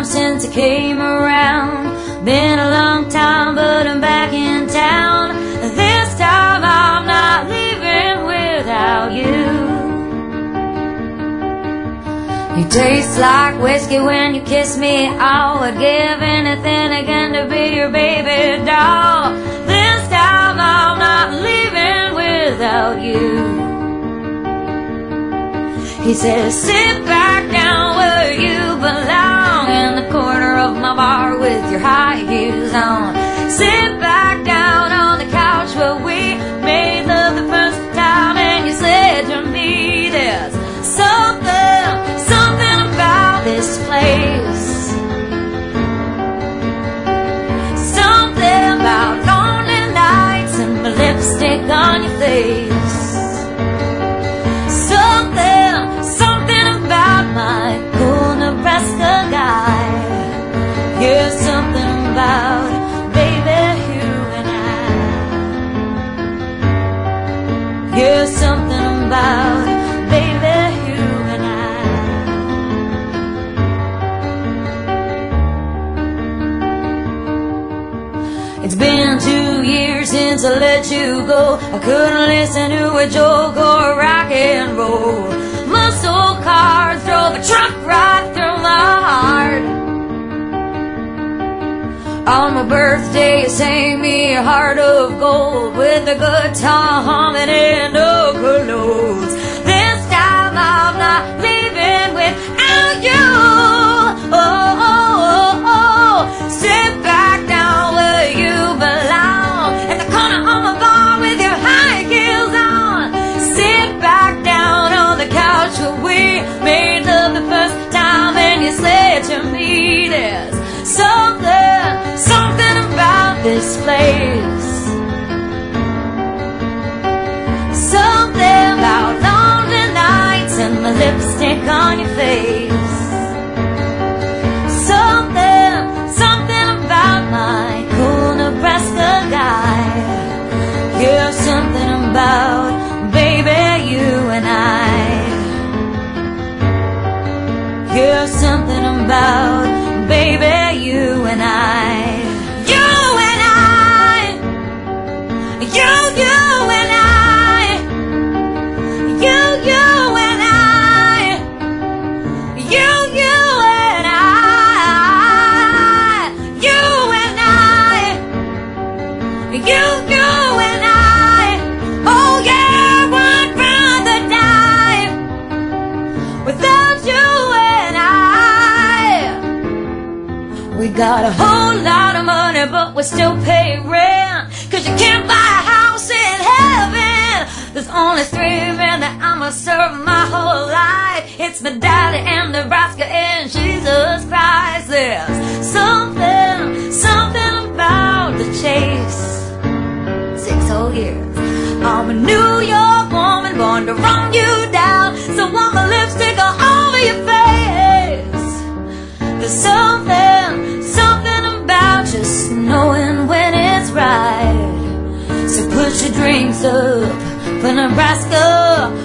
since it came around. Been a long time, but I'm back in town. This time I'm not leaving without you. You taste like whiskey when you kiss me. I would give anything again to be your baby doll. This time I'm not leaving without you. He says, sit back down where you belong, in the corner of my bar with your high heels on. Sit back down on the couch where we made love the first time, and you said to me, there's something about this place. Something about lonely nights and my lipstick on your face. Something about my cool Nebraska guy. Yeah, something about baby you and I. Yeah, something about baby you and I. It's been 2 years since I let you go. I couldn't listen to a joke or rock and roll. Muscle cars drove a truck right through my heart. On my birthday you sang me a heart of gold, with a guitar humming and no clothes. This time I'm not leaving without you. Oh, oh, oh, oh. Sit back down where you belong, in the corner of my bar with your high heels on. Sit back down on the couch where we made love the first time, and you said to me, there's something about this place. Something about lonely nights and my lipstick on your face. Something about my cool Nebraska guy. Yeah, something about baby you and I. Yeah, something about baby you and I. You and I. You and I. You and I. You and I. You and I. You and I. Oh yeah, would rather die without you and I. We got a whole lot of money, but we still pay rent, 'cause you can't buy a house in heaven. There's only 3 men that I'ma serve my whole life. It's my daddy and Nebraska and Jesus Christ. There's something about the chase. 6 whole years. I'm a New York woman born to run you down, so want my lipstick all over your face. There's something about just knowing when it's right. So put your drinks up for Nebraska.